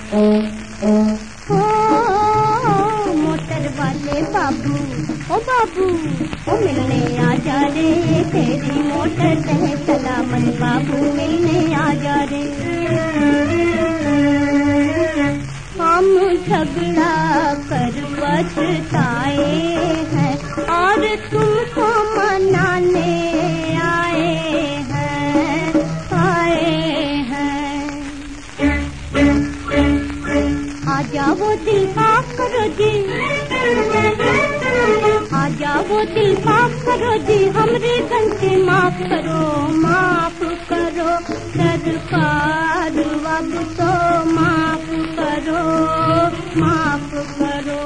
Motor वाले बाबू, ओ बाबू, ओ मिलने आ जा रे, तेरी मोटर रहे सलामत बाबू, मिलने आ जा रे। हम झगड़ा कर पछताए हैं और तुमको मनाने आए हैं, आ जाओ दिल पाक करो जी, आ जाओ दिल पाक करो जी, हमरी गलती माफ करो, माफ करो सरकार अब तो माफ करो, माफ करो।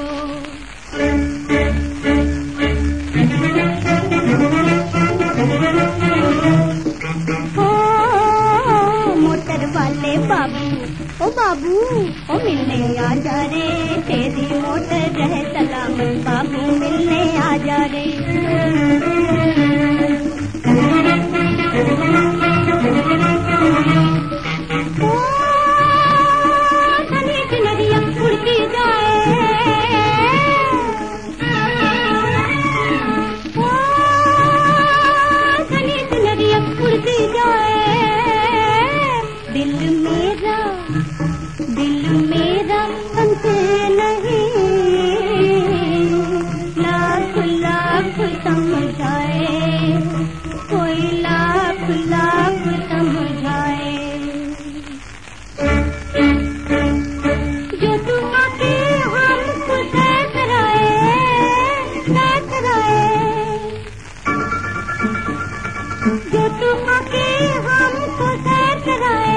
मोटर वाले बाबू, ओ बाबू, ओ मिलने आ जा रे, तेरी मोटर रहे सलामत बाबू, मिलने आ जा रे। ओ धनी किनरिया उड़ती जाए, ओ धनी किनरिया उड़ती जाए, दिल मेरा हमसे नहीं, लाख लाख समझाए, कोई लाख लाख समझाए। जो तू आके हमको सह कराए, जो तू आके हमको सह कराए,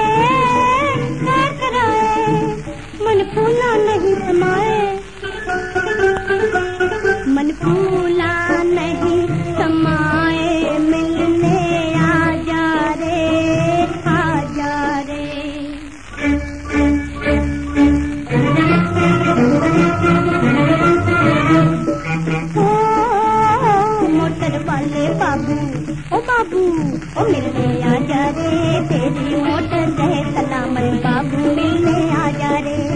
मन फूला नहीं समाए, मन फूला नहीं समाए, मिलने आ जा रे, आ जा रे। ओ मोटर वाले बाबू, ओ बाबू, ओ मिलने आ जा रे, तेरी मोटर रहे सलामत बाबू, मिलने आ जा रे।